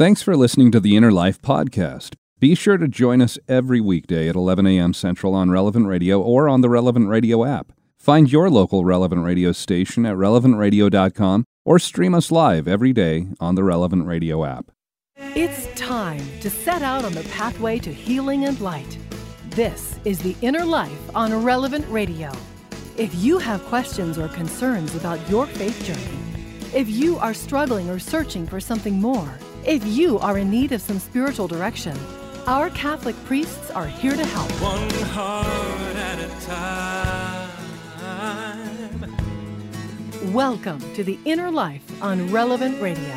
Thanks for listening to the Inner Life Podcast. Be sure to join us every weekday at 11 a.m. Central on Relevant Radio or on the Relevant Radio app. Find your local Relevant Radio station at relevantradio.com or stream us live every day on the Relevant Radio app. It's time to set out on the pathway to healing and light. This is The Inner Life on Relevant Radio. If you have questions or concerns about your faith journey, if you are struggling or searching for something more, if you are in need of some spiritual direction, our Catholic priests are here to help. One heart at a time. Welcome to The Inner Life on Relevant Radio.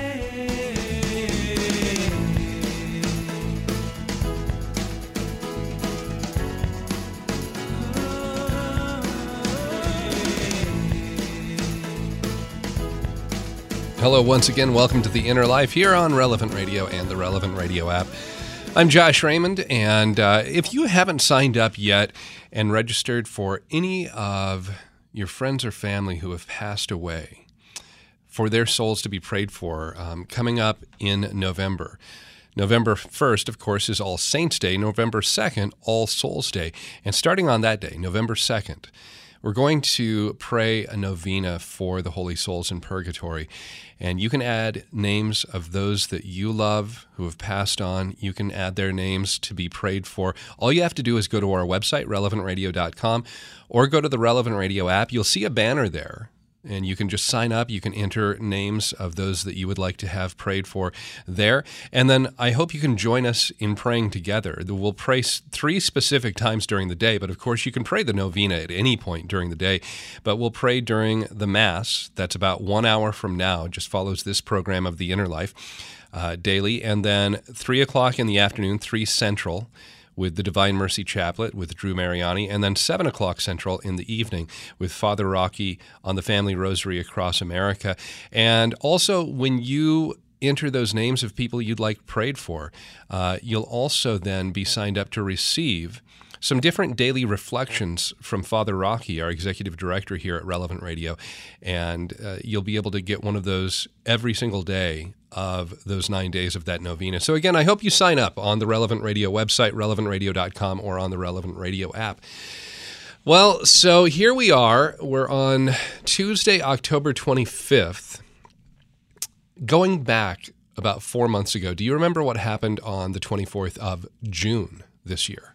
Hello once again, welcome to The Inner Life here on Relevant Radio and the Relevant Radio app. I'm Josh Raymond, and if you haven't signed up yet and registered for any of your friends or family who have passed away, for their souls to be prayed for, coming up in November. November 1st, of course, is All Saints' Day. November 2nd, All Souls' Day. And starting on that day, November 2nd, we're going to pray a novena for the holy souls in purgatory. And you can add names of those that you love who have passed on. You can add their names to be prayed for. All you have to do is go to our website, relevantradio.com, or go to the Relevant Radio app. You'll see a banner there, and you can just sign up. You can enter names of those that you would like to have prayed for there. And then I hope you can join us in praying together. We'll pray 3 specific times during the day, but of course you can pray the novena at any point during the day. But we'll pray during the Mass. That's about 1 hour from now. It just follows this program of The Inner Life daily. And then 3 o'clock in the afternoon, 3 Central, with the Divine Mercy Chaplet with Drew Mariani, and then 7 o'clock Central in the evening with Father Rocky on the Family Rosary across America. And also, when you enter those names of people you'd like prayed for, you'll also then be signed up to receive some different daily reflections from Father Rocky, our executive director here at Relevant Radio, and you'll be able to get one of those every single day of those 9 days of that novena. So again, I hope you sign up on the Relevant Radio website, relevantradio.com, or on the Relevant Radio app. Well, so here we are. We're on Tuesday, October 25th. Going back about 4 months ago, do you remember what happened on the 24th of June this year?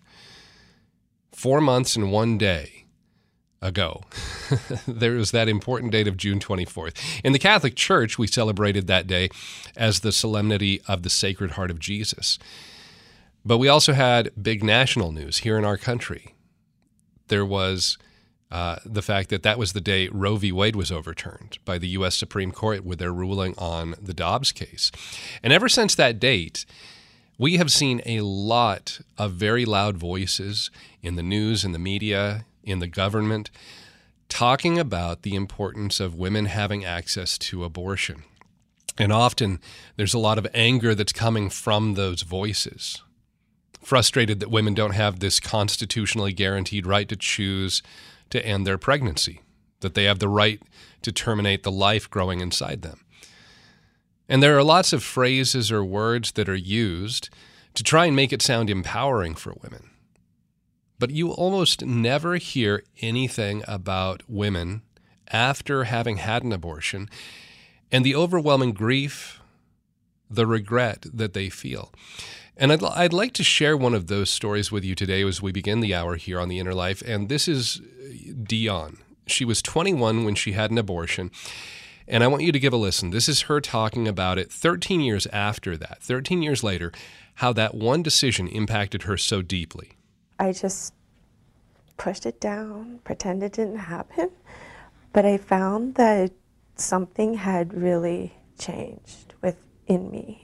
4 months and 1 day ago, there was that important date of June 24th. In the Catholic Church, we celebrated that day as the Solemnity of the Sacred Heart of Jesus. But we also had big national news here in our country. There was the fact that that was the day Roe v. Wade was overturned by the U.S. Supreme Court with their ruling on the Dobbs case. And ever since that date, we have seen a lot of very loud voices in the news, in the media, in the government, talking about the importance of women having access to abortion. And often there's a lot of anger that's coming from those voices, frustrated that women don't have this constitutionally guaranteed right to choose to end their pregnancy, that they have the right to terminate the life growing inside them. And there are lots of phrases or words that are used to try and make it sound empowering for women. But you almost never hear anything about women after having had an abortion and the overwhelming grief, the regret that they feel. And I'd like to share one of those stories with you today as we begin the hour here on The Inner Life. And this is Dion. She was 21 when she had an abortion. And I want you to give a listen. This is her talking about it 13 years after that, 13 years later, how that one decision impacted her so deeply. I just pushed it down, pretended it didn't happen, but I found that something had really changed within me.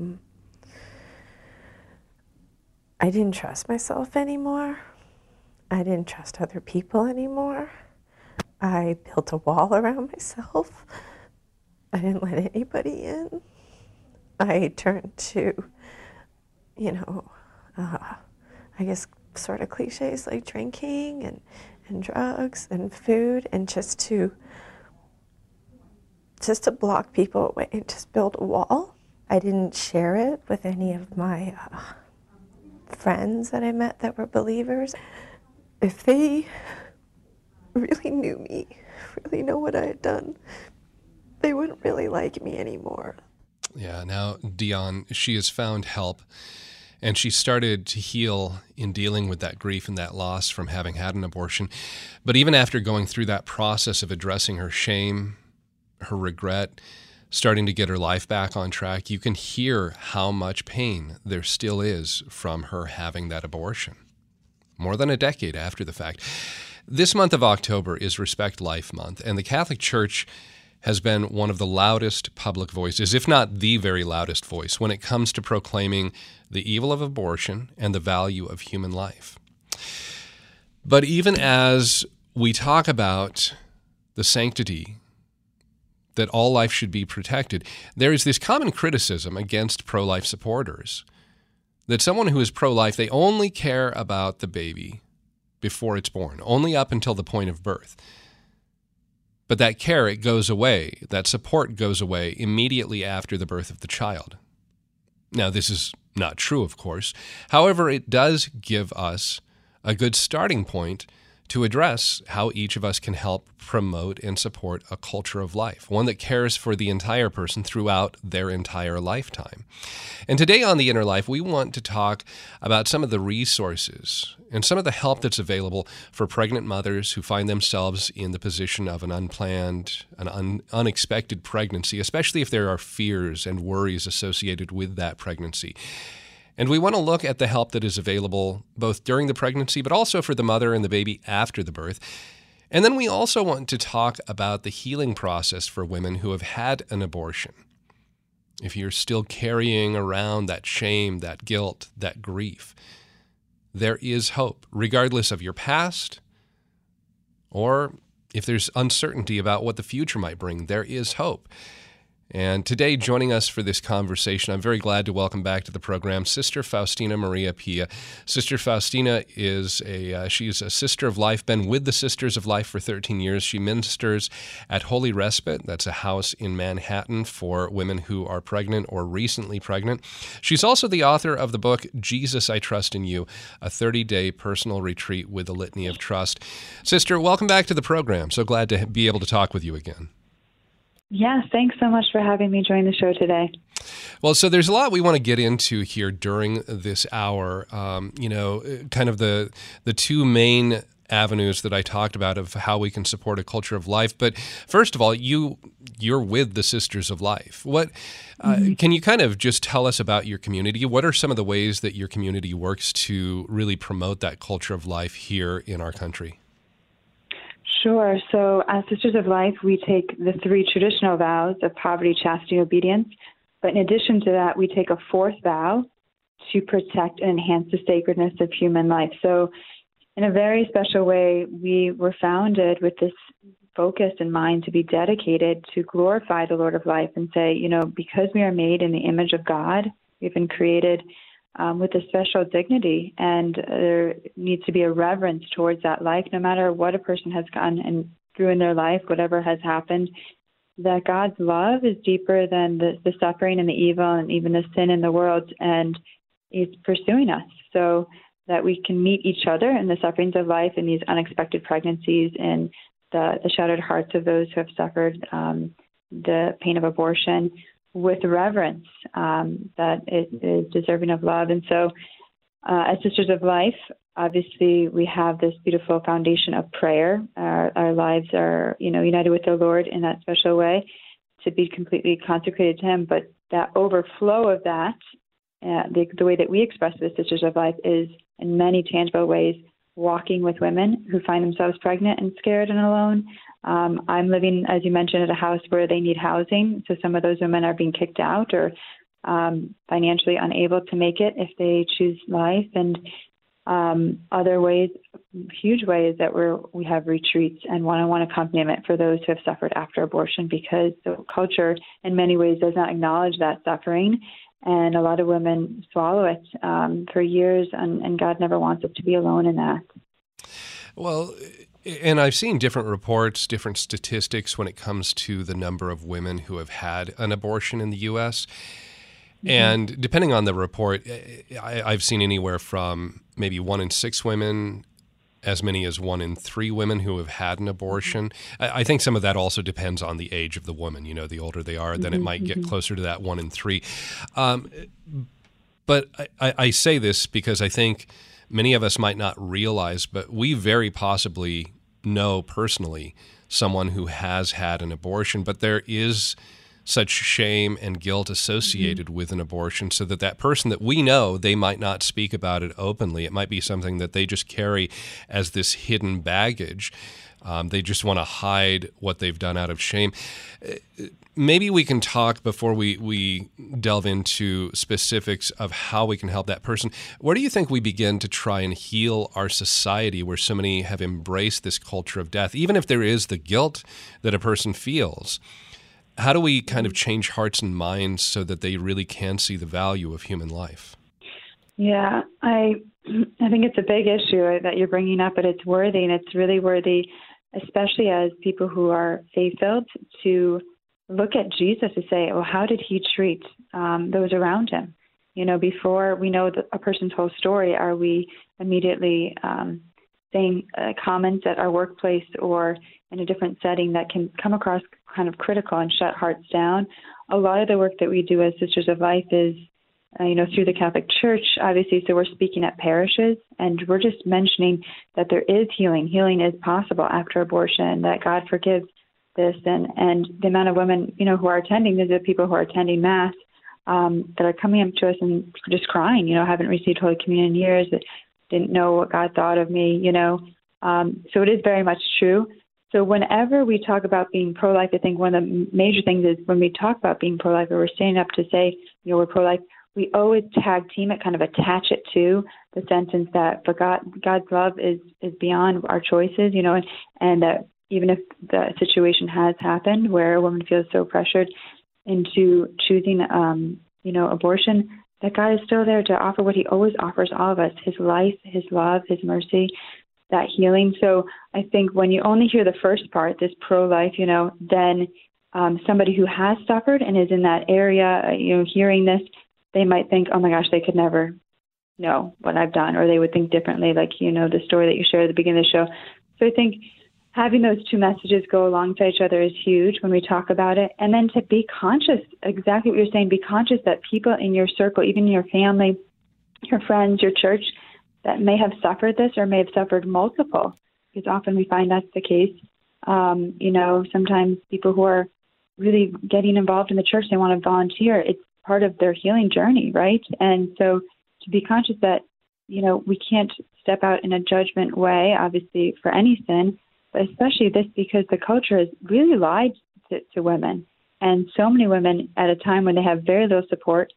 I didn't trust myself anymore. I didn't trust other people anymore. I built a wall around myself. I didn't let anybody in. I turned to, I guess sort of cliches like drinking and drugs and food, and just to block people away and just build a wall. I didn't share it with any of my friends that I met that were believers. If they really knew me, really know what I had done, they wouldn't really like me anymore. Yeah, now Dion, she has found help, and she started to heal in dealing with that grief and that loss from having had an abortion. But even after going through that process of addressing her shame, her regret, starting to get her life back on track, you can hear how much pain there still is from her having that abortion. More than a decade after the fact. This month of October is Respect Life Month, and the Catholic Church has been one of the loudest public voices, if not the very loudest voice, when it comes to proclaiming the evil of abortion and the value of human life. But even as we talk about the sanctity that all life should be protected, there is this common criticism against pro-life supporters that someone who is pro-life, they only care about the baby before it's born, only up until the point of birth. But that care, it goes away, that support goes away immediately after the birth of the child. Now, this is not true, of course. However, it does give us a good starting point to address how each of us can help promote and support a culture of life, one that cares for the entire person throughout their entire lifetime. And today on The Inner Life, we want to talk about some of the resources and some of the help that's available for pregnant mothers who find themselves in the position of an unplanned, unexpected pregnancy, especially if there are fears and worries associated with that pregnancy. And we want to look at the help that is available both during the pregnancy, but also for the mother and the baby after the birth. And then we also want to talk about the healing process for women who have had an abortion. If you're still carrying around that shame, that guilt, that grief, there is hope, regardless of your past, or if there's uncertainty about what the future might bring, there is hope. And today, joining us for this conversation, I'm very glad to welcome back to the program Sister Faustina Maria Pia. Sister Faustina is she's a Sister of Life, been with the Sisters of Life for 13 years. She ministers at Holy Respite. That's a house in Manhattan for women who are pregnant or recently pregnant. She's also the author of the book, Jesus, I Trust in You, a 30-day personal retreat with the Litany of Trust. Sister, welcome back to the program. So glad to be able to talk with you again. Yes, thanks so much for having me join the show today. Well, so there's a lot we want to get into here during this hour. Kind of the two main avenues that I talked about of how we can support a culture of life. But first of all, you're with the Sisters of Life. What can you kind of just tell us about your community? What are some of the ways that your community works to really promote that culture of life here in our country? Sure. So as Sisters of Life, we take the three traditional vows of poverty, chastity, and obedience. But in addition to that, we take a fourth vow to protect and enhance the sacredness of human life. So in a very special way, we were founded with this focus in mind to be dedicated to glorify the Lord of life and say, because we are made in the image of God, we've been created with a special dignity, and there needs to be a reverence towards that life, no matter what a person has gone and through in their life, whatever has happened, that God's love is deeper than the suffering and the evil and even the sin in the world, and He's pursuing us so that we can meet each other in the sufferings of life, in these unexpected pregnancies, and the shattered hearts of those who have suffered the pain of abortion, with reverence that it is deserving of love. And so as Sisters of Life, obviously we have this beautiful foundation of prayer. Our lives are, united with the Lord in that special way to be completely consecrated to Him. But that overflow of that, the way that we express the Sisters of Life is in many tangible ways, walking with women who find themselves pregnant and scared and alone. I'm living, as you mentioned, at a house where they need housing. So some of those women are being kicked out or financially unable to make it if they choose life. And other ways, huge ways that we have retreats and one-on-one accompaniment for those who have suffered after abortion, because the culture in many ways does not acknowledge that suffering. And a lot of women swallow it for years, and God never wants us to be alone in that. Well, and I've seen different reports, different statistics when it comes to the number of women who have had an abortion in the U.S. And depending on the report, I've seen anywhere from maybe 1 in 6 women, as many as 1 in 3 women who have had an abortion. I think some of that also depends on the age of the woman. You know, the older they are, then it might get closer to that 1 in 3. But I say this because I think many of us might not realize, but we very possibly know personally someone who has had an abortion, but there is such shame and guilt associated with an abortion, so that that person that we know, they might not speak about it openly. It might be something that they just carry as this hidden baggage. They just want to hide what they've done out of shame. Maybe we can talk before we delve into specifics of how we can help that person. Where do you think we begin to try and heal our society where so many have embraced this culture of death? Even if there is the guilt that a person feels, how do we kind of change hearts and minds so that they really can see the value of human life? Yeah, I think it's a big issue that you're bringing up, but it's worthy, and it's really worthy, especially as people who are faith-filled, to look at Jesus and say, well, how did he treat those around him? You know, before we know a person's whole story, are we immediately saying comments at our workplace or in a different setting that can come across kind of critical and shut hearts down? A lot of the work that we do as Sisters of Life is, through the Catholic Church, obviously, so we're speaking at parishes, and we're just mentioning that there is healing. Healing is possible after abortion, that God forgives this, and the amount of women, who are attending, these are people who are attending Mass, that are coming up to us and just crying, haven't received Holy Communion in years, that didn't know what God thought of me, So it is very much true. So whenever we talk about being pro-life, I think one of the major things is when we talk about being pro-life, or we're standing up to say, we're pro-life, we always tag team it, kind of attach it to the sentence that for God's love is beyond our choices, and that even if the situation has happened where a woman feels so pressured into choosing, abortion, that God is still there to offer what he always offers all of us, his life, his love, his mercy, that healing. So I think when you only hear the first part, this pro-life, then somebody who has suffered and is in that area, hearing this, they might think, oh my gosh, they could never know what I've done, or they would think differently, like, the story that you shared at the beginning of the show. So I think having those two messages go alongside each other is huge when we talk about it. And then to be conscious, exactly what you're saying, be conscious that people in your circle, even your family, your friends, your church, that may have suffered this or may have suffered multiple, because often we find that's the case. Sometimes people who are really getting involved in the church, they want to volunteer. It's part of their healing journey, right? And so to be conscious that, we can't step out in a judgment way, obviously, for any sin, but especially this because the culture has really lied to women. And so many women at a time when they have very little support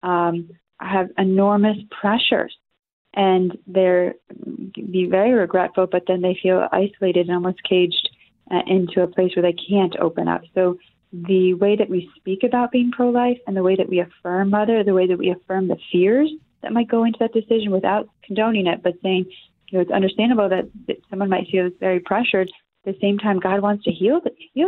have enormous pressures. And they're be very regretful, but then they feel isolated and almost caged into a place where they can't open up. So the way that we speak about being pro-life and the way that we affirm mother, the way that we affirm the fears that might go into that decision without condoning it, but saying, it's understandable that someone might feel very pressured. At the same time, God wants to heal you.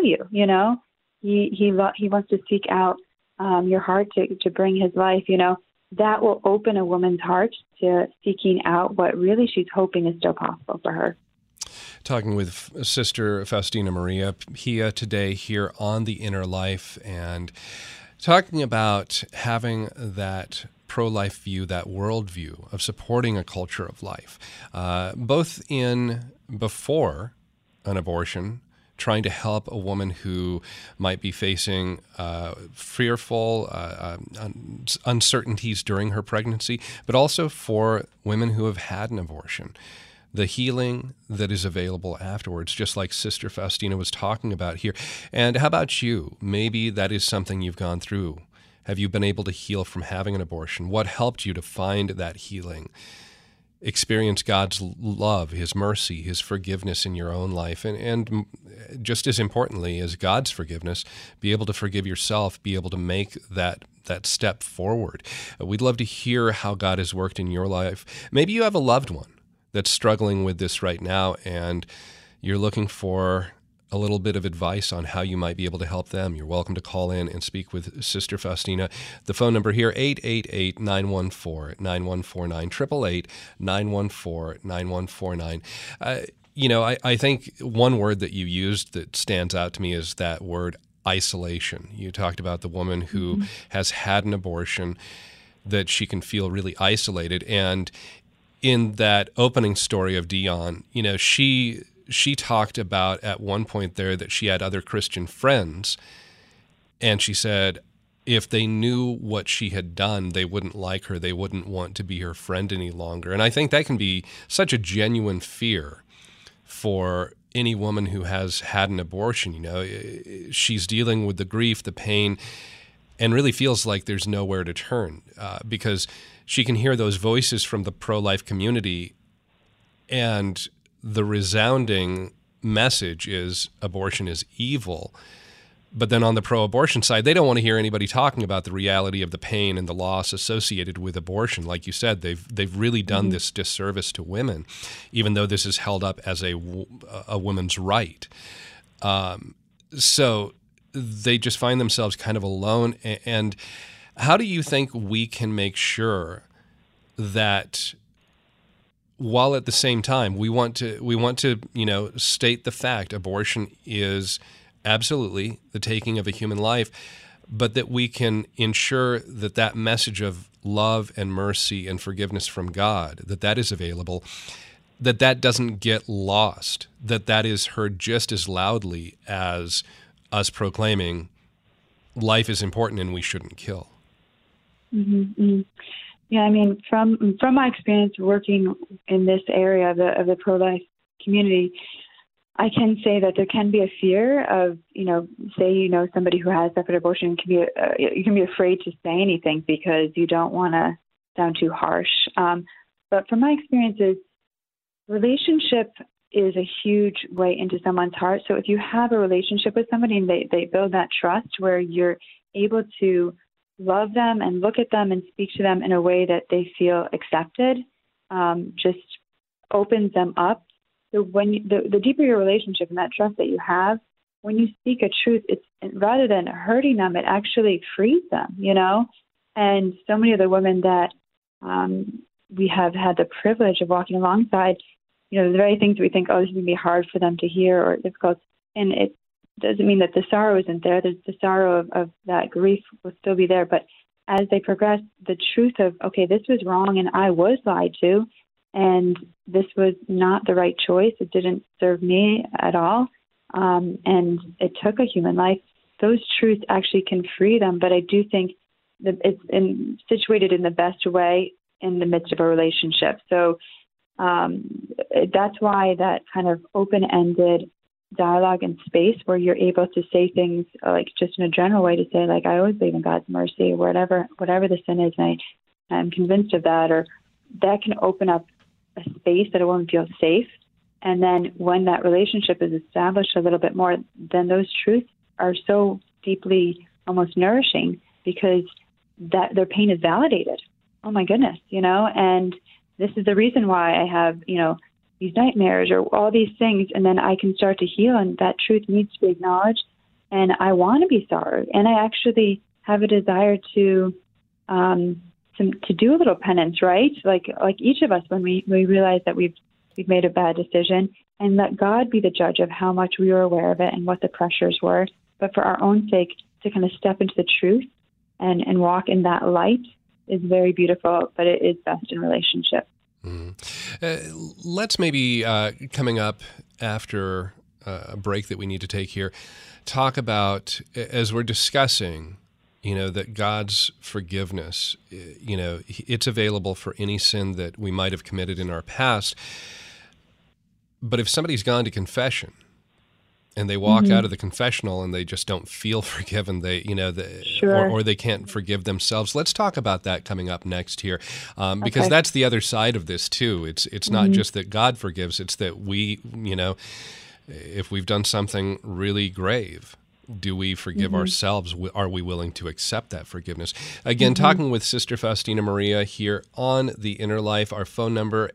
He wants to seek out your heart to bring His life. That will open a woman's heart to seeking out what really she's hoping is still possible for her. Talking with Sister Faustina Maria Pia today here on The Inner Life, and talking about having that pro-life view, that worldview of supporting a culture of life, both in before an abortion, trying to help a woman who might be facing fearful uncertainties during her pregnancy, but also for women who have had an abortion. The healing that is available afterwards, just like Sister Faustina was talking about here. And how about you? Maybe that is something you've gone through. Have you been able to heal from having an abortion? What helped you to find that healing? Experience God's love, His mercy, His forgiveness in your own life. And just as importantly as God's forgiveness, be able to forgive yourself, be able to make that step forward. We'd love to hear how God has worked in your life. Maybe you have a loved one that's struggling with this right now, and you're looking for a little bit of advice on how you might be able to help them, you're welcome to call in and speak with Sister Faustina. The phone number here, 888-914-9149, 888-914-9149. I think one word that you used that stands out to me is that word isolation. You talked about the woman who has had an abortion, that she can feel really isolated. And in that opening story of Dion, she talked about at one point there that she had other Christian friends, and she said if they knew what she had done, they wouldn't like her. They wouldn't want to be her friend any longer. And I think that can be such a genuine fear for any woman who has had an abortion. She's dealing with the grief, the pain, and really feels like there's nowhere to turn because she can hear those voices from the pro-life community, and the resounding message is abortion is evil. But then on the pro-abortion side, they don't want to hear anybody talking about the reality of the pain and the loss associated with abortion. Like you said, they've really done this disservice to women, even though this is held up as a woman's right. So they just find themselves kind of alone. And how do you think we can make sure that, while at the same time we want to state the fact abortion is absolutely the taking of a human life, but that we can ensure that that message of love and mercy and forgiveness from God, that is available, that doesn't get lost, that is heard just as loudly as us proclaiming life is important and we shouldn't kill? Mm-hmm. Yeah, I mean, from my experience working in this area of the pro-life community, I can say that there can be a fear of, say, somebody who has suffered abortion you can be afraid to say anything because you don't want to sound too harsh. But from my experiences, relationship is a huge way into someone's heart. So if you have a relationship with somebody and they build that trust where you're able to love them and look at them and speak to them in a way that they feel accepted, just opens them up. So when the deeper your relationship and that trust that you have, when you speak a truth, it's rather than hurting them, it actually frees them, And so many of the women that we have had the privilege of walking alongside, the very things we think, oh, this is going to be hard for them to hear or difficult, and it doesn't mean that the sorrow isn't there. The sorrow of that grief will still be there. But as they progress, the truth of, okay, this was wrong and I was lied to, and this was not the right choice. It didn't serve me at all. And it took a human life. Those truths actually can free them. But I do think that it's situated in the best way in the midst of a relationship. So that's why that kind of open-ended dialogue and space where you're able to say things like just in a general way, to say like, I always believe in God's mercy, or whatever the sin is, and I'm convinced of that, or that can open up a space that a woman feels safe. And then when that relationship is established a little bit more, then those truths are so deeply almost nourishing because that their pain is validated. Oh my goodness, and this is the reason why I have, these nightmares or all these things, and then I can start to heal, and that truth needs to be acknowledged, and I want to be sorry, and I actually have a desire to do a little penance, right? Like each of us, when we realize that we've made a bad decision, and let God be the judge of how much we were aware of it and what the pressures were, but for our own sake, to kind of step into the truth and walk in that light is very beautiful, but it is best in relationship. Let's maybe, coming up after a break that we need to take here, talk about, as we're discussing, that God's forgiveness, it's available for any sin that we might have committed in our past. But if somebody's gone to confession and they walk out of the confessional and they just don't feel forgiven, or they can't forgive themselves. Let's talk about that coming up next here, because that's the other side of this too. It's not just that God forgives; it's that we, if we've done something really grave, do we forgive ourselves? Are we willing to accept that forgiveness? Again, talking with Sister Faustina Maria here on The Inner Life. Our phone number,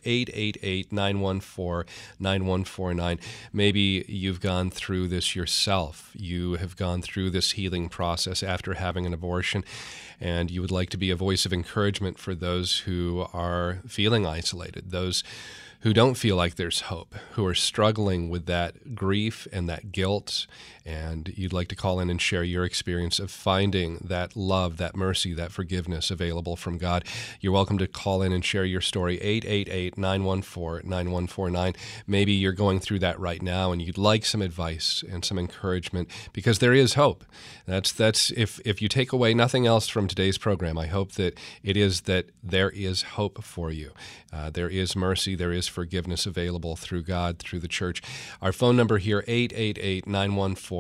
888-914-9149. Maybe you've gone through this yourself. You have gone through this healing process after having an abortion, and you would like to be a voice of encouragement for those who are feeling isolated, those who don't feel like there's hope, who are struggling with that grief and that guilt, and you'd like to call in and share your experience of finding that love, that mercy, that forgiveness available from God. You're welcome to call in and share your story, 888-914-9149. Maybe you're going through that right now and you'd like some advice and some encouragement, because there is hope. That's if you take away nothing else from today's program, I hope that it is that there is hope for you. There is mercy, there is forgiveness available through God, through the church. Our phone number here, 888-914-9149,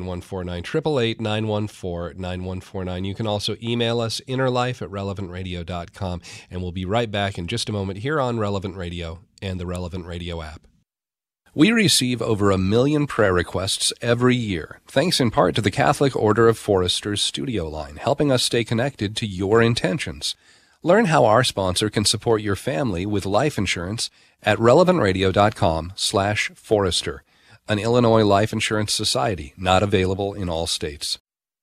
888-914-9149. You can also email us, innerlife@relevantradio.com, and we'll be right back in just a moment here on Relevant Radio and the Relevant Radio app. We receive over 1 million prayer requests every year, thanks in part to the Catholic Order of Foresters studio line, helping us stay connected to your intentions. Learn how our sponsor can support your family with life insurance at relevantradio.com/Forester, an Illinois life insurance society not available in all states.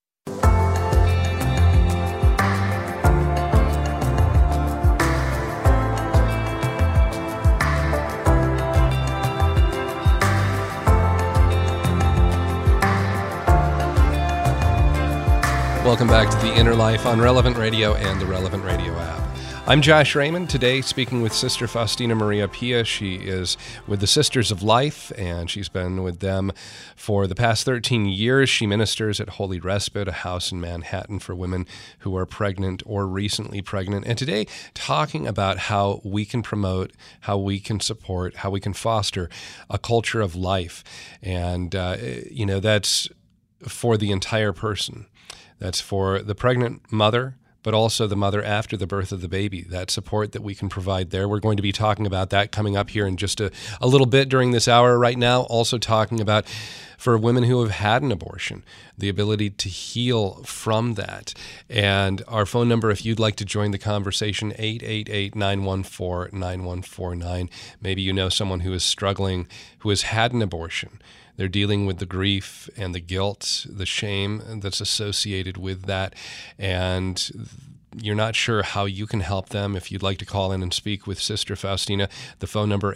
Welcome back to The Inner Life on Relevant Radio and the Relevant Radio app. I'm Josh Raymond, today speaking with Sister Faustina Maria Pia. She is with the Sisters of Life, and she's been with them for the past 13 years. She ministers at Holy Respite, a house in Manhattan for women who are pregnant or recently pregnant. And today, talking about how we can promote, how we can support, how we can foster a culture of life. And, that's for the entire person. That's for the pregnant mother, but also the mother after the birth of the baby, that support that we can provide there. We're going to be talking about that coming up here in just a little bit during this hour. Right now, also talking about, for women who have had an abortion, the ability to heal from that. And our phone number, if you'd like to join the conversation, 888-914-9149. Maybe you know someone who is struggling, who has had an abortion. They're dealing with the grief and the guilt, the shame that's associated with that, and you're not sure how you can help them. If you'd like to call in and speak with Sister Faustina, the phone number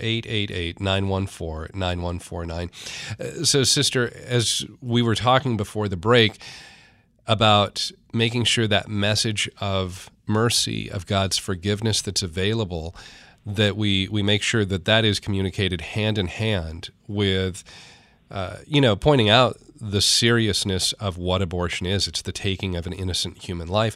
888-914-9149. So, Sister, as we were talking before the break about making sure that message of mercy, of God's forgiveness that's available, that we make sure that is communicated hand in hand with pointing out the seriousness of what abortion is. It's the taking of an innocent human life.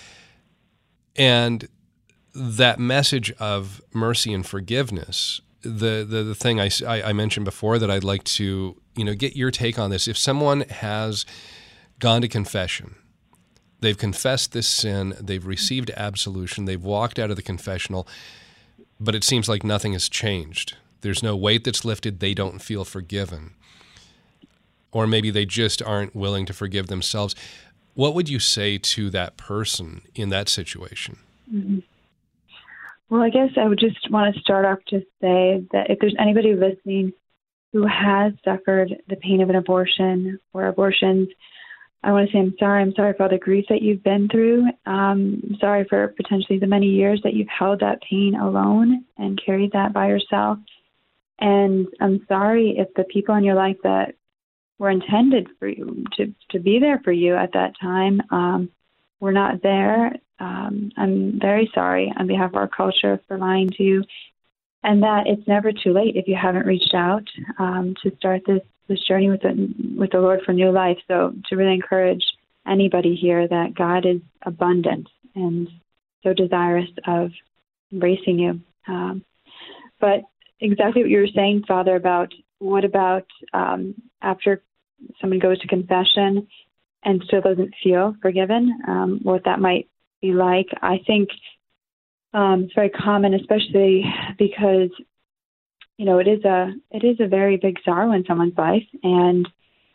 And that message of mercy and forgiveness, the thing I mentioned before that I'd like to, get your take on this. If someone has gone to confession, they've confessed this sin, they've received absolution, they've walked out of the confessional, but it seems like nothing has changed. There's no weight that's lifted, they don't feel forgiven. Or maybe they just aren't willing to forgive themselves. What would you say to that person in that situation? Mm-hmm. Well, I guess I would just want to start off to say that if there's anybody listening who has suffered the pain of an abortion or abortions, I want to say I'm sorry. I'm sorry for all the grief that you've been through. I'm sorry for potentially the many years that you've held that pain alone and carried that by yourself. And I'm sorry if the people in your life that were intended for you to be there for you at that time were not there. I'm very sorry on behalf of our culture for lying to you, and that it's never too late if you haven't reached out to start this journey with the Lord for new life. So to really encourage anybody here that God is abundant and so desirous of embracing you. But exactly what you were saying, Father, about what about after someone goes to confession and still doesn't feel forgiven, what that might be like. I think it's very common, especially because, it is a very big sorrow in someone's life. And,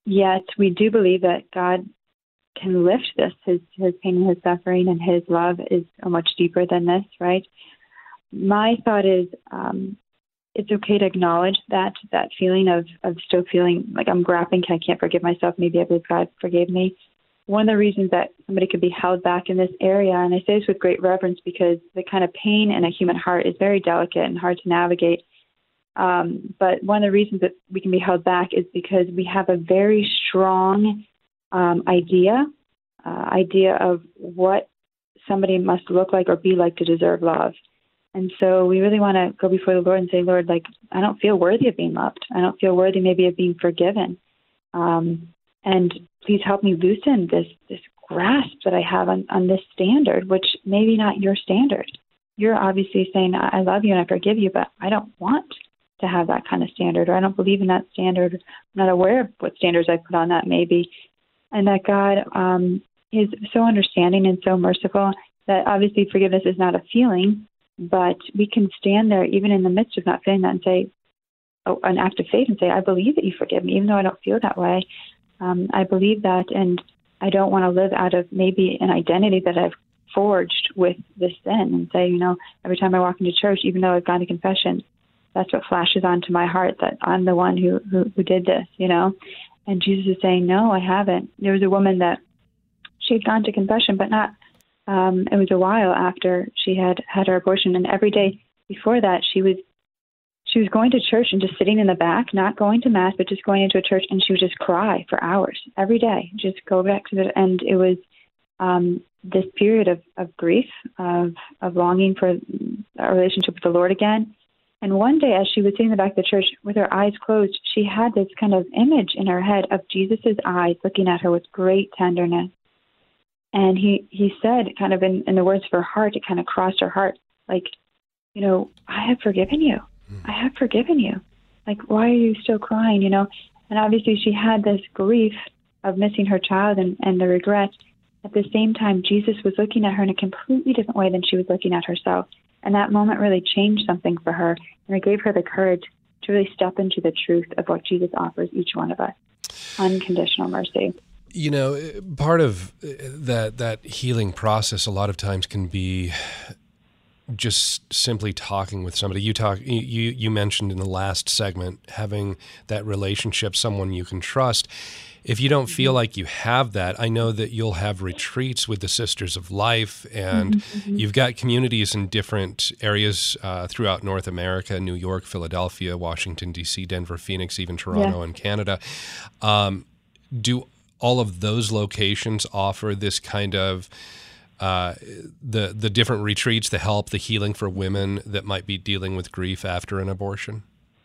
yet we do believe that God can lift this. His pain and his suffering and his love is so much deeper than this, right? My thought is it's okay to acknowledge that feeling of still feeling like I'm grappling, I can't forgive myself. Maybe I believe God forgave me. One of the reasons that somebody could be held back in this area, and I say this with great reverence because the kind of pain in a human heart is very delicate and hard to navigate. But one of the reasons that we can be held back is because we have a very strong idea of what somebody must look like or be like to deserve love. And so we really want to go before the Lord and say, Lord, like, I don't feel worthy of being loved. I don't feel worthy maybe of being forgiven. And please help me loosen this grasp that I have on this standard, which maybe not your standard. You're obviously saying, I love you and I forgive you, but I don't want to have that kind of standard, or I don't believe in that standard. I'm not aware of what standards I put on that maybe. And that God is so understanding and so merciful that obviously forgiveness is not a feeling, but we can stand there even in the midst of not feeling that and say, an act of faith and say, I believe that you forgive me, even though I don't feel that way. I believe that, and I don't want to live out of maybe an identity that I've forged with this sin and say, every time I walk into church, even though I've gone to confession, that's what flashes onto my heart, that I'm the one who did this, And Jesus is saying, no, I haven't. There was a woman that she had gone to confession, but not, it was a while after she had her abortion. And every day before that, she was going to church and just sitting in the back, not going to mass, but just going into a church, and she would just cry for hours every day, just go back to it. And it was this period of grief, of longing for a relationship with the Lord again. And one day, as she was sitting in the back of the church with her eyes closed, she had this kind of image in her head of Jesus's eyes looking at her with great tenderness. And he said, kind of in the words of her heart, it kind of crossed her heart, like, I have forgiven you. I have forgiven you. Like, why are you still crying, And obviously she had this grief of missing her child and the regret. At the same time, Jesus was looking at her in a completely different way than she was looking at herself. And that moment really changed something for her. And it gave her the courage to really step into the truth of what Jesus offers each one of us. Unconditional mercy. Part of that healing process a lot of times can be just simply talking with somebody. You mentioned in the last segment having that relationship, someone you can trust. If you don't feel like you have that, I know that you'll have retreats with the Sisters of Life, and you've got communities in different areas throughout North America, New York, Philadelphia, Washington, D.C., Denver, Phoenix, even Toronto and Canada. Do all of those locations offer this kind of the different retreats to help the healing for women that might be dealing with grief after an abortion?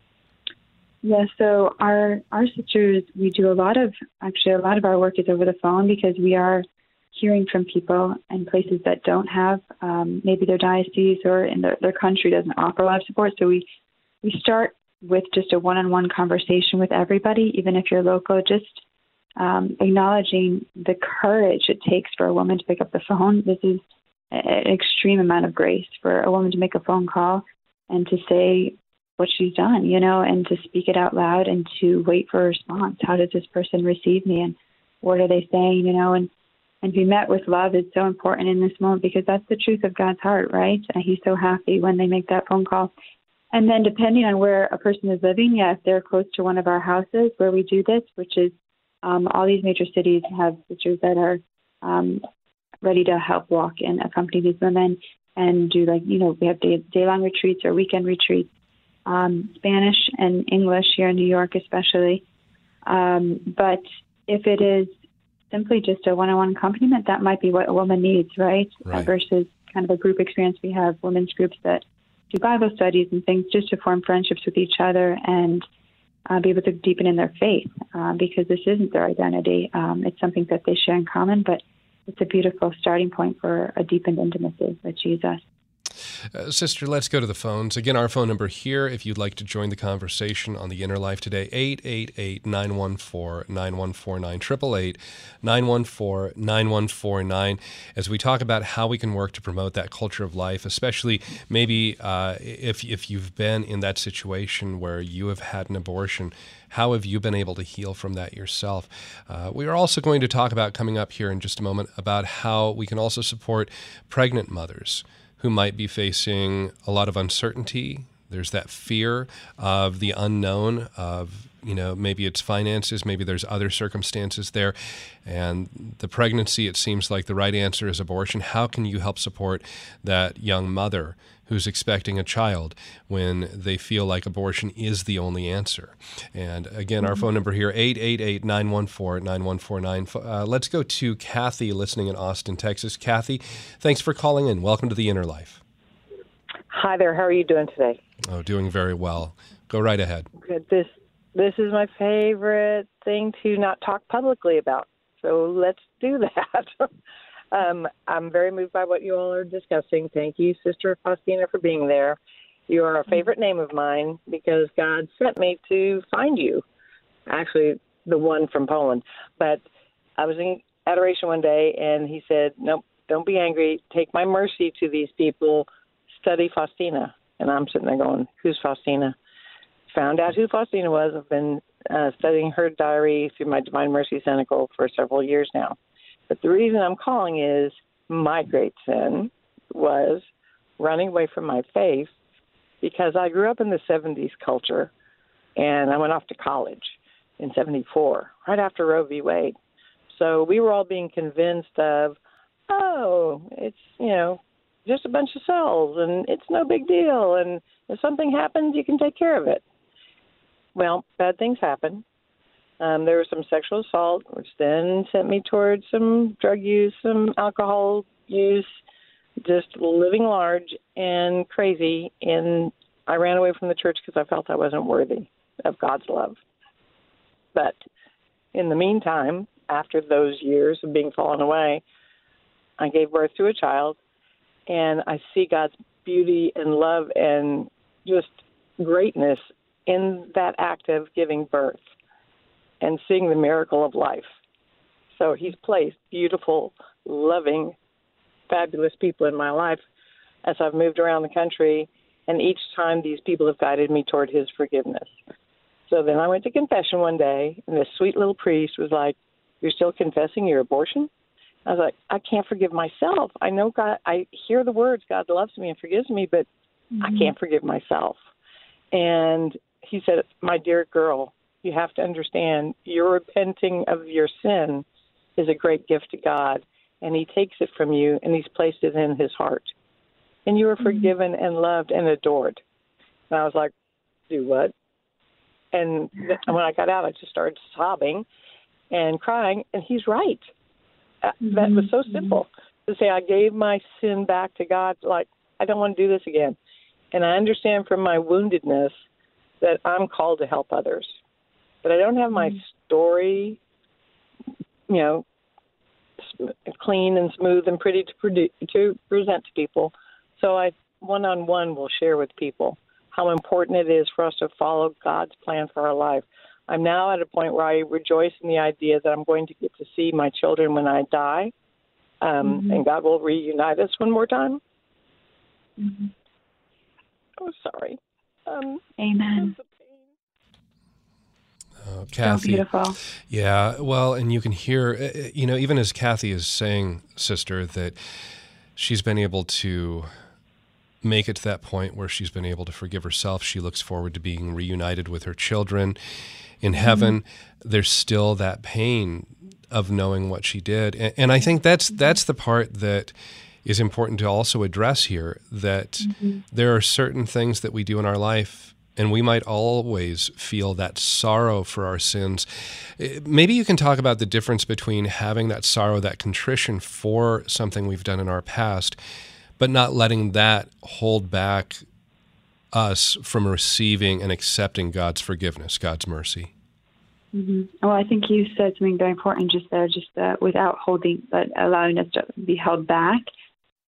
Yeah, so our sisters, we do a lot of our work is over the phone because we are hearing from people in places that don't have, maybe their diocese or in their country doesn't offer a lot of support. So we start with just a one-on-one conversation with everybody, even if you're local, just acknowledging the courage it takes for a woman to pick up the phone. This is an extreme amount of grace for a woman to make a phone call and to say what she's done, and to speak it out loud and to wait for a response. How does this person receive me, and what are they saying, and be met with love is so important in this moment because that's the truth of God's heart, right? And he's so happy when they make that phone call. And then depending on where a person is living, if they're close to one of our houses where we do this, which is all these major cities have sisters that are ready to help walk and accompany these women and do we have day-long retreats or weekend retreats, Spanish and English here in New York especially. But if it is simply just a one-on-one accompaniment, that might be what a woman needs, right? Versus kind of a group experience. We have women's groups that do Bible studies and things just to form friendships with each other and be able to deepen in their faith because this isn't their identity. It's something that they share in common, but it's a beautiful starting point for a deepened intimacy with Jesus. Sister, let's go to the phones. Again, our phone number here, if you'd like to join the conversation on the Inner Life today, 888-914-9149, 888-914-9149, as we talk about how we can work to promote that culture of life, especially maybe if you've been in that situation where you have had an abortion. How have you been able to heal from that yourself? We are also going to talk about, coming up here in just a moment, about how we can also support pregnant mothers who might be facing a lot of uncertainty. There's that fear of the unknown, of, maybe it's finances, maybe there's other circumstances there. And the pregnancy, it seems like the right answer is abortion. How can you help support that young mother who's expecting a child when they feel like abortion is the only answer? And again, our phone number here, 888-914-9149. Let's go to Kathy, listening in Austin, Texas. Kathy, thanks for calling in. Welcome to the Inner Life. Hi there. How are you doing today? Oh, doing very well. Go right ahead. Good. This is my favorite thing to not talk publicly about. So let's do that. I'm very moved by what you all are discussing. Thank you, Sister Faustina, for being there. You are a favorite name of mine because God sent me to find you. Actually, the one from Poland. But I was in adoration one day, and he said, nope, don't be angry. Take my mercy to these people. Study Faustina. And I'm sitting there going, who's Faustina? Found out who Faustina was. I've been studying her diary through my Divine Mercy Cynical for several years now. But the reason I'm calling is my great sin was running away from my faith because I grew up in the 70s culture, and I went off to college in 74, right after Roe v. Wade. So we were all being convinced of, it's, just a bunch of cells, and it's no big deal, and if something happens, you can take care of it. Well, bad things happen. There was some sexual assault, which then sent me towards some drug use, some alcohol use, just living large and crazy. And I ran away from the church because I felt I wasn't worthy of God's love. But in the meantime, after those years of being fallen away, I gave birth to a child, and I see God's beauty and love and just greatness in that act of giving birth and seeing the miracle of life. So he's placed beautiful, loving, fabulous people in my life as I've moved around the country, and each time these people have guided me toward his forgiveness. So then I went to confession one day, and this sweet little priest was like, you're still confessing your abortion? I was like, I can't forgive myself. I know God, I hear the words, God loves me and forgives me, but I can't forgive myself. And he said, my dear girl, you have to understand your repenting of your sin is a great gift to God, and he takes it from you, and he's placed it in his heart. And you are forgiven and loved and adored. And I was like, do what? And when I got out, I just started sobbing and crying, and he's right. That was so simple to say I gave my sin back to God, like, I don't want to do this again. And I understand from my woundedness that I'm called to help others. But I don't have my story, clean and smooth and pretty to present to people. So I one-on-one will share with people how important it is for us to follow God's plan for our life. I'm now at a point where I rejoice in the idea that I'm going to get to see my children when I die, and God will reunite us one more time. Oh, sorry. Amen. Oh, Kathy. So beautiful. Yeah, well, and you can hear, even as Kathy is saying, sister, that she's been able to make it to that point where she's been able to forgive herself. She looks forward to being reunited with her children in heaven. There's still that pain of knowing what she did. And I think that's the part that is important to also address here, that there are certain things that we do in our life, and we might always feel that sorrow for our sins. Maybe you can talk about the difference between having that sorrow, that contrition for something we've done in our past, but not letting that hold back us from receiving and accepting God's forgiveness, God's mercy. Well, I think you said something very important just there, without holding, but allowing us to be held back.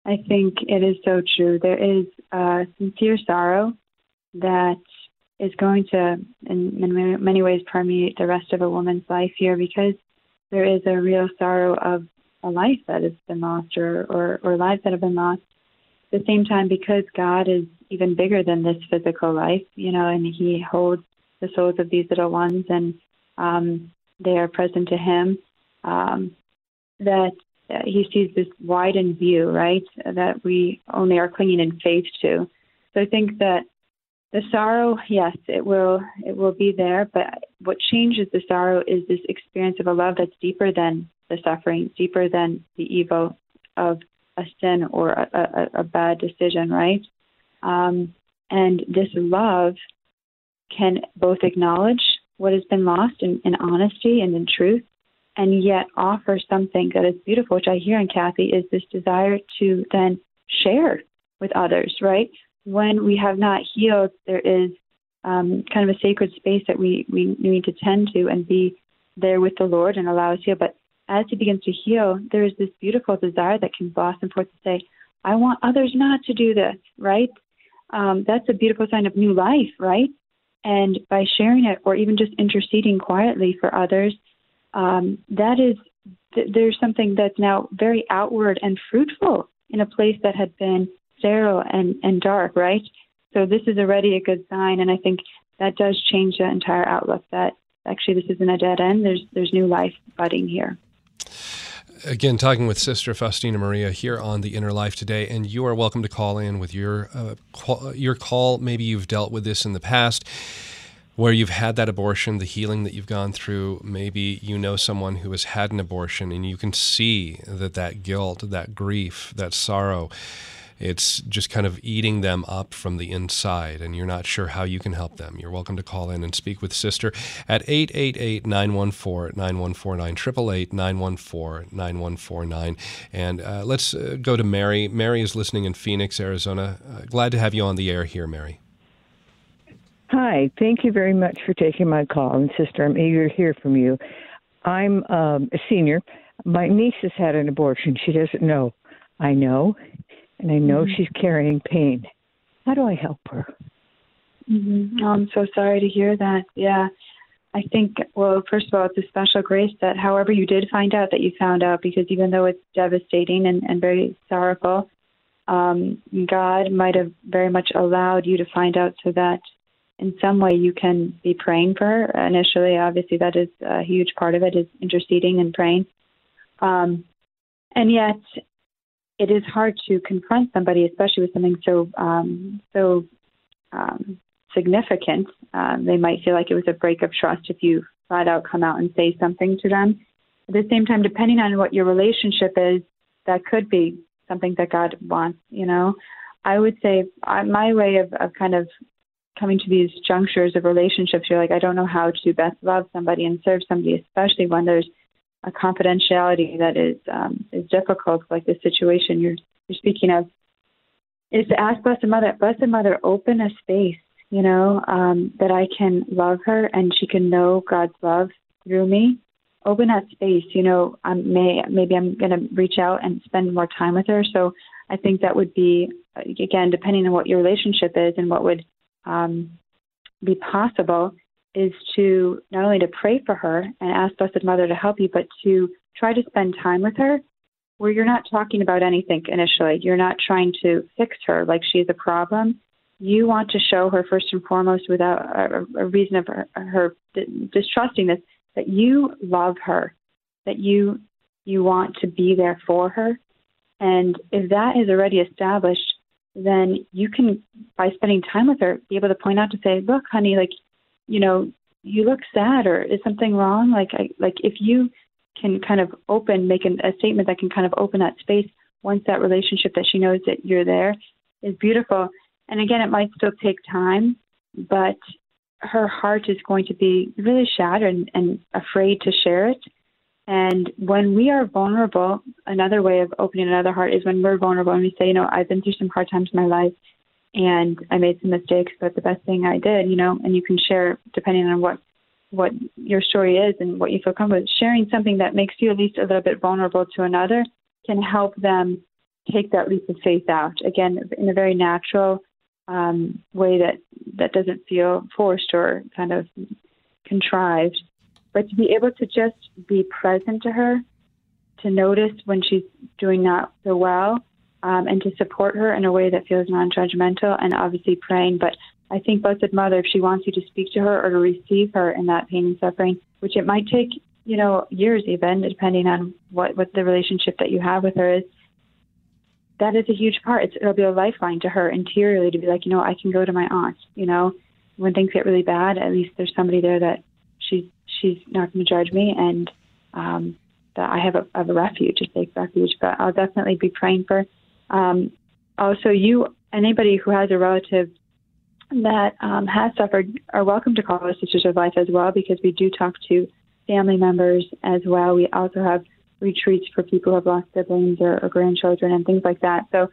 I think it is so true. There is sincere sorrow that is going to, in many ways, permeate the rest of a woman's life here, because there is a real sorrow of a life that has been lost, or lives that have been lost. At the same time, because God is even bigger than this physical life, and He holds the souls of these little ones, and they are present to Him, that He sees this widened view, right, that we only are clinging in faith to. So I think that the sorrow, yes, it will be there, but what changes the sorrow is this experience of a love that's deeper than the suffering, deeper than the evil of a sin or a bad decision, right? And this love can both acknowledge what has been lost in honesty and in truth, and yet offer something that is beautiful, which I hear in Kathy, is this desire to then share with others, right? When we have not healed, there is kind of a sacred space that we need to tend to and be there with the Lord and allow us to heal. But as He begins to heal, there is this beautiful desire that can blossom forth to say, I want others not to do this, right? That's a beautiful sign of new life, right? And by sharing it, or even just interceding quietly for others, there's something that's now very outward and fruitful in a place that had been sterile and dark, right? So this is already a good sign, and I think that does change the entire outlook, that actually this isn't a dead end. There's new life budding here. Again, talking with Sister Faustina Maria here on The Inner Life today, and you are welcome to call in with your call. Maybe you've dealt with this in the past, where you've had that abortion, the healing that you've gone through. Maybe you know someone who has had an abortion, and you can see that guilt, that grief, that sorrow, it's just kind of eating them up from the inside, and you're not sure how you can help them. You're welcome to call in and speak with Sister at 888-914-9149, 888-914-9149. And let's go to Mary. Mary is listening in Phoenix, Arizona. Glad to have you on the air here, Mary. Hi, thank you very much for taking my call. And Sister, I'm eager to hear from you. I'm a senior. My niece has had an abortion. She doesn't know. I know. And I know she's carrying pain. How do I help her? Oh, I'm so sorry to hear that. Yeah. I think, well, first of all, it's a special grace that however you did find out that you found out, because even though it's devastating and very sorrowful, God might have very much allowed you to find out so that in some way you can be praying for her. Initially, obviously, that is a huge part of it, is interceding and praying. And yet, it is hard to confront somebody, especially with something so significant. They might feel like it was a break of trust if you flat out come out and say something to them. At the same time, depending on what your relationship is, that could be something that God wants, I would say my way of kind of coming to these junctures of relationships, you're like, I don't know how to best love somebody and serve somebody, especially when there's a confidentiality that is difficult, like the situation you're speaking of, is to ask Blessed Mother, open a space, that I can love her and she can know God's love through me. Open that space, maybe I'm going to reach out and spend more time with her. So I think that would be, again, depending on what your relationship is and what would be possible, is to not only to pray for her and ask Blessed Mother to help you, but to try to spend time with her where you're not talking about anything initially. You're not trying to fix her like she's a problem. You want to show her first and foremost, without a reason of her distrusting this, that you love her, that you want to be there for her. And if that is already established, then you can, by spending time with her, be able to point out to say, look, honey, you look sad, or is something wrong? Like if you can kind of make a statement that can kind of open that space once that relationship that she knows that you're there is beautiful. And again, it might still take time, but her heart is going to be really shattered and afraid to share it. And when we are vulnerable, another way of opening another heart is when we're vulnerable and we say, I've been through some hard times in my life, and I made some mistakes, but the best thing I did, and you can share, depending on what your story is and what you feel comfortable with, sharing something that makes you at least a little bit vulnerable to another can help them take that leap of faith out, again, in a very natural way that doesn't feel forced or kind of contrived, but to be able to just be present to her, to notice when she's doing not so well, and to support her in a way that feels non-judgmental, and obviously praying. But I think Blessed Mother, if she wants you to speak to her or to receive her in that pain and suffering, which it might take, years even, depending on what the relationship that you have with her is, that is a huge part. It'll be a lifeline to her interiorly to be like, I can go to my aunt, when things get really bad, at least there's somebody there that she's not going to judge me, and that I have a refuge, a safe refuge. But I'll definitely be praying for. Also, anybody who has a relative that has suffered are welcome to call us Sisters of Life as well, because we do talk to family members as well. We also have retreats for people who have lost siblings or grandchildren and things like that. So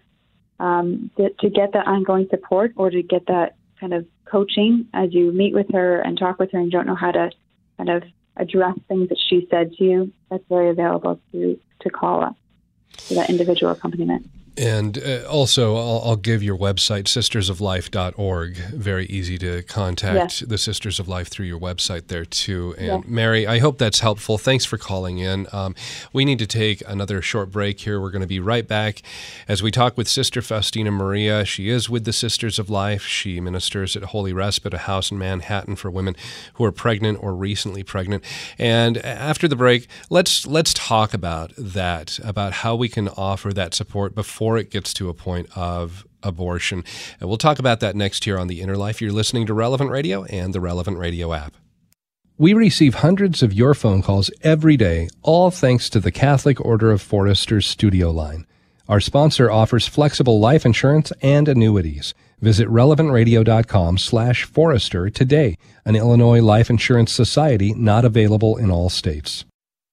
to get that ongoing support, or to get that kind of coaching as you meet with her and talk with her and don't know how to kind of address things that she said to you, that's very available to call us for that individual accompaniment. And also, I'll give your website, sistersoflife.org. Very easy to contact the Sisters of Life through your website there, too. And Mary, I hope that's helpful. Thanks for calling in. We need to take another short break here. We're going to be right back as we talk with Sister Faustina Maria. She is with the Sisters of Life. She ministers at Holy Respite, a house in Manhattan for women who are pregnant or recently pregnant. And after the break, let's talk about that, about how we can offer that support before it gets to a point of abortion. And we'll talk about that next here on The Inner Life. You're listening to Relevant Radio and the Relevant Radio app. We receive hundreds of your phone calls every day, all thanks to the Catholic Order of Foresters Studio Line. Our sponsor offers flexible life insurance and annuities. Visit relevantradio.com/Forester today, an Illinois life insurance society not available in all states.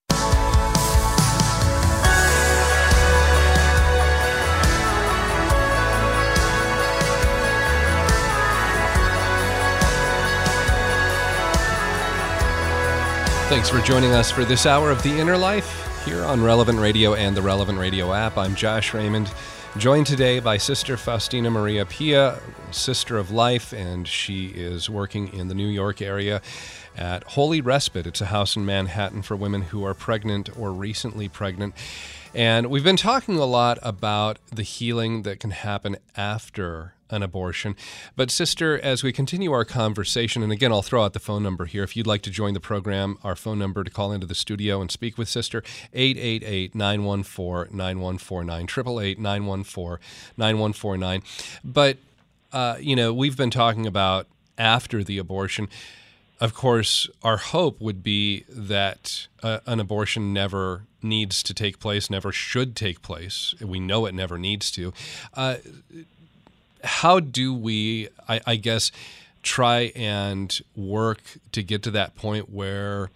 Thanks for joining us for this hour of The Inner Life here on Relevant Radio and the Relevant Radio app. I'm Josh Raymond, joined today by Sister Faustina Maria Pia, Sister of Life, and she is working in the New York area at Holy Respite. It's a house in Manhattan for women who are pregnant or recently pregnant. And we've been talking a lot about the healing that can happen after an abortion. But Sister, as we continue our conversation, and again, I'll throw out the phone number here. If you'd like to join the program, our phone number to call into the studio and speak with Sister, 888-914-9149, 888-914-9149. But, we've been talking about after the abortion. Of course, our hope would be that an abortion never needs to take place, never should take place. We know it never needs to. How do we, I guess, try and work to get to that point where,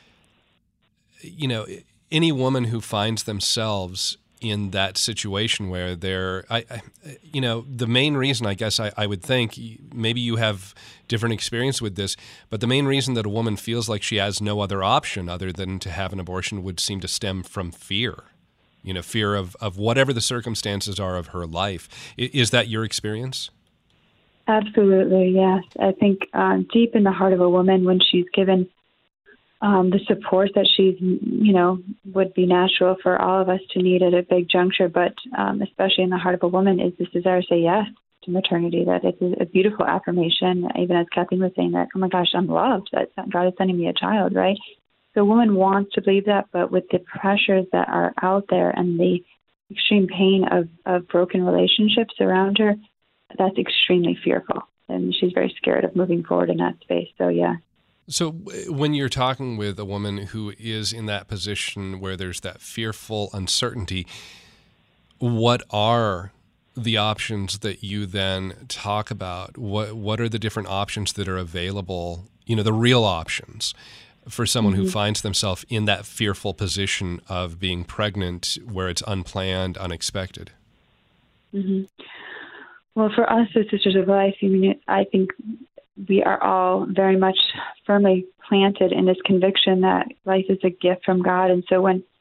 any woman who finds themselves in that situation where they're, the main reason, I guess I would think, maybe you have different experience with this, but the main reason that a woman feels like she has no other option other than to have an abortion would seem to stem from fear. Fear of whatever the circumstances are of her life. Is that your experience? Absolutely, yes. I think deep in the heart of a woman, when she's given the support that she's, would be natural for all of us to need at a big juncture, but especially in the heart of a woman, is this desire to say yes to maternity, that it's a beautiful affirmation, even as Kathleen was saying that, oh my gosh, I'm loved, that God is sending me a child, right? So a woman wants to believe that, but with the pressures that are out there and the extreme pain of broken relationships around her, that's extremely fearful. And she's very scared of moving forward in that space. So, yeah. So when you're talking with a woman who is in that position where there's that fearful uncertainty, what are the options that you then talk about? What are the different options that are available, the real options for someone who finds themselves in that fearful position of being pregnant where it's unplanned, unexpected? Mm-hmm. Well, for us as Sisters of Life, I think we are all very much firmly planted in this conviction that life is a gift from God. And so when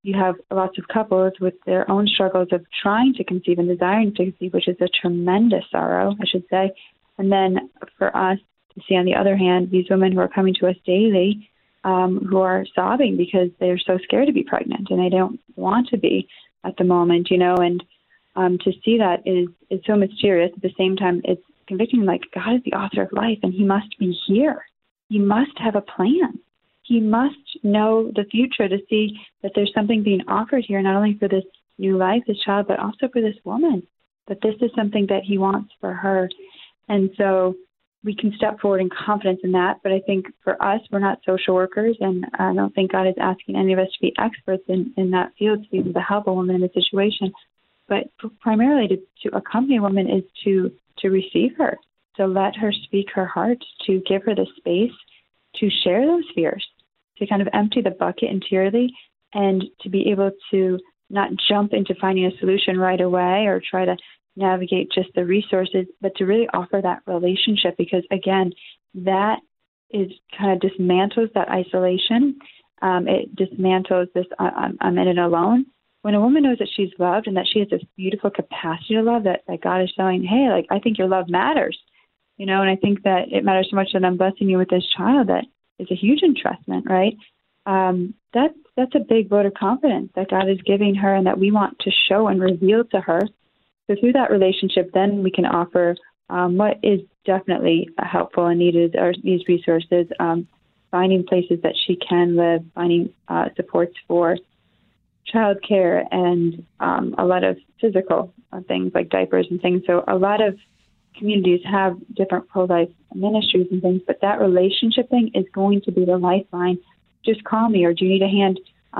you have lots of couples with their own struggles of trying to conceive and desiring to conceive, which is a tremendous sorrow, I should say. And then for us to see, on the other hand, these women who are coming to us daily, who are sobbing because they're so scared to be pregnant and they don't want to be at the moment, and to see that is so mysterious. At the same time, it's convicting, like God is the author of life and he must be here. He must have a plan. He must know the future to see that there's something being offered here, not only for this new life, this child, but also for this woman, that this is something that he wants for her. And so we can step forward in confidence in that. But I think for us, we're not social workers, and I don't think God is asking any of us to be experts in that field to be able to help a woman in this situation. But primarily to accompany a woman is to receive her, to let her speak her heart, to give her the space to share those fears, to kind of empty the bucket interiorly, and to be able to not jump into finding a solution right away or try to navigate just the resources, but to really offer that relationship, because again, that is kind of dismantles that isolation. It dismantles this I'm in it alone. When a woman knows that she's loved and that she has this beautiful capacity to love, that God is showing, hey, like, I think your love matters, and I think that it matters so much that I'm blessing you with this child. That is a huge entrustment, right? That's a big vote of confidence that God is giving her and that we want to show and reveal to her. So through that relationship, then we can offer what is definitely helpful and needed are these resources, finding places that she can live, finding supports for childcare, and a lot of physical things like diapers and things. So a lot of communities have different pro-life ministries and things, but that relationship thing is going to be the lifeline. Just call me, or do you need a hand,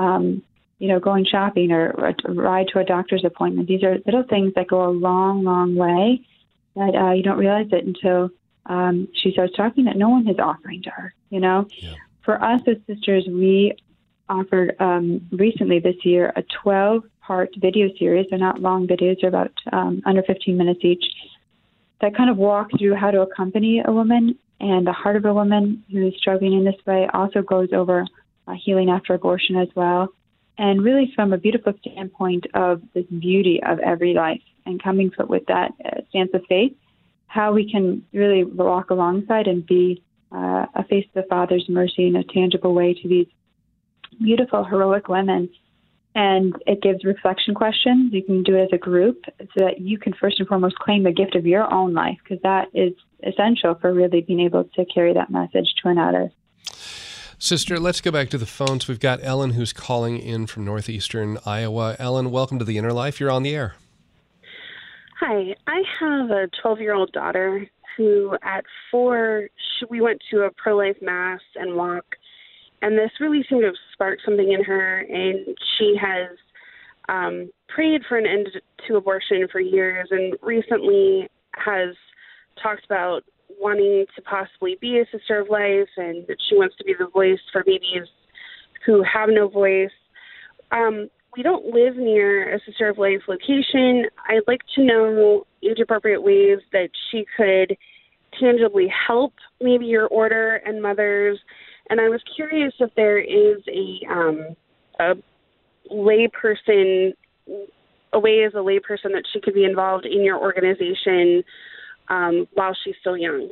going shopping or a ride to a doctor's appointment? These are little things that go a long, long way that you don't realize it until she starts talking that no one is offering to her, Yeah. For us as sisters, we offered recently this year a 12-part video series. They're not long videos. They're about under 15 minutes each, that kind of walk through how to accompany a woman and the heart of a woman who is struggling in this way. Also goes over healing after abortion as well. And really from a beautiful standpoint of this beauty of every life, and coming with that stance of faith, how we can really walk alongside and be a face of the Father's mercy in a tangible way to these beautiful, heroic women. And it gives reflection questions. You can do it as a group so that you can first and foremost claim the gift of your own life, because that is essential for really being able to carry that message to another. Sister, let's go back to the phones. We've got Ellen who's calling in from northeastern Iowa. Ellen, welcome to The Inner Life. You're on the air. Hi. I have a 12-year-old daughter who at 4, we went to a pro-life mass and walk. And this really seemed to have sparked something in her, and she has prayed for an end to abortion for years, and recently has talked about wanting to possibly be a sister of life, and that she wants to be the voice for babies who have no voice. We don't live near a sister of life location. I'd like to know age-appropriate ways that she could tangibly help maybe your order and mothers. And I was curious if there is a layperson, a way as a layperson that she could be involved in your organization while she's still young.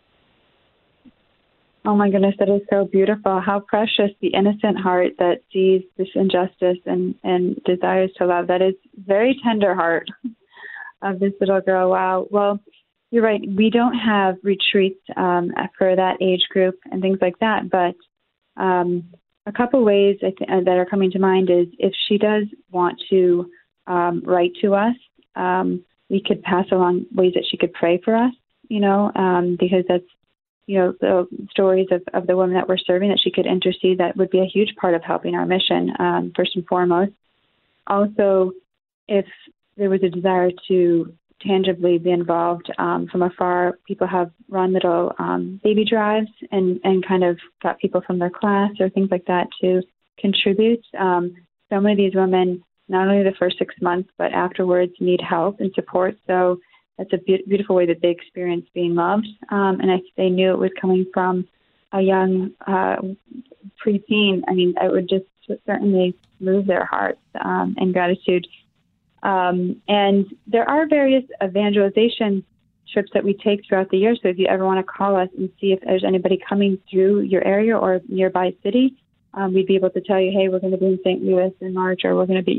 Oh my goodness, that is so beautiful. How precious the innocent heart that sees this injustice and desires to love. That is very tender heart of this little girl. Wow. Well, you're right. We don't have retreats for that age group and things like that. But a couple ways that are coming to mind is if she does want to write to us, we could pass along ways that she could pray for us, because that's, the stories of the women that we're serving, that she could intercede. That would be a huge part of helping our mission, first and foremost. Also, if there was a desire to tangibly be involved from afar, people have run little baby drives and kind of got people from their class or things like that to contribute. So many of these women, not only the first 6 months, but afterwards need help and support. So that's a beautiful way that they experience being loved. And they knew it was coming from a young preteen, I mean, it would just certainly move their hearts in gratitude. And there are various evangelization trips that we take throughout the year. So if you ever want to call us and see if there's anybody coming through your area or nearby city, we'd be able to tell you, hey, we're going to be in St. Louis in March, or we're going to be,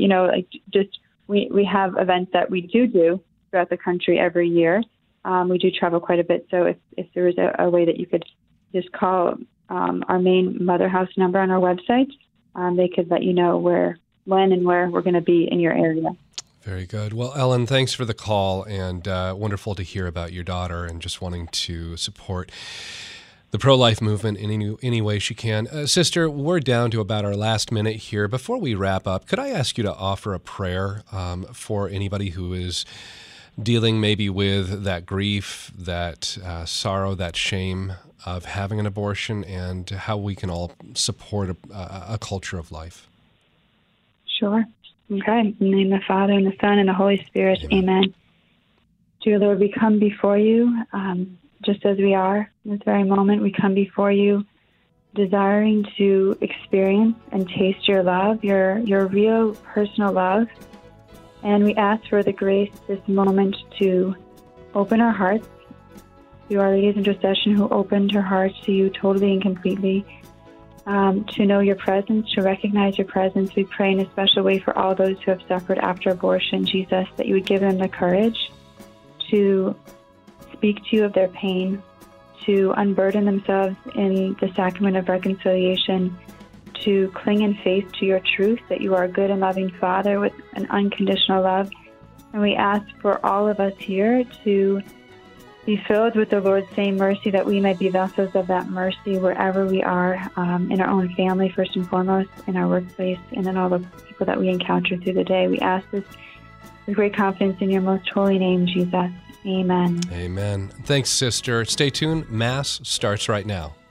we have events that we do throughout the country every year. We do travel quite a bit. So if there was a way that you could just call our main Mother House number on our website, they could let you know when and where we're going to be in your area. Very good. Well, Ellen, thanks for the call, and wonderful to hear about your daughter and just wanting to support the pro-life movement in any way she can. Sister, we're down to about our last minute here. Before we wrap up, could I ask you to offer a prayer for anybody who is dealing maybe with that grief, that sorrow, that shame of having an abortion, and how we can all support a culture of life? Sure. Okay. In the name of the Father, and the Son, and the Holy Spirit. Amen. Dear Lord, we come before you just as we are in this very moment. We come before you desiring to experience and taste your love, your real personal love. And we ask for the grace this moment to open our hearts through Our Lady's intercession, who opened her heart to you totally and completely, to know your presence, to recognize your presence. We pray in a special way for all those who have suffered after abortion, Jesus, that you would give them the courage to speak to you of their pain, to unburden themselves in the sacrament of reconciliation, to cling in faith to your truth, that you are a good and loving Father with an unconditional love. And we ask for all of us here to be filled with the Lord's same mercy, that we may be vessels of that mercy wherever we are, in our own family, first and foremost, in our workplace, and in all the people that we encounter through the day. We ask this with great confidence in your most holy name, Jesus. Amen. Amen. Thanks, sister. Stay tuned. Mass starts right now.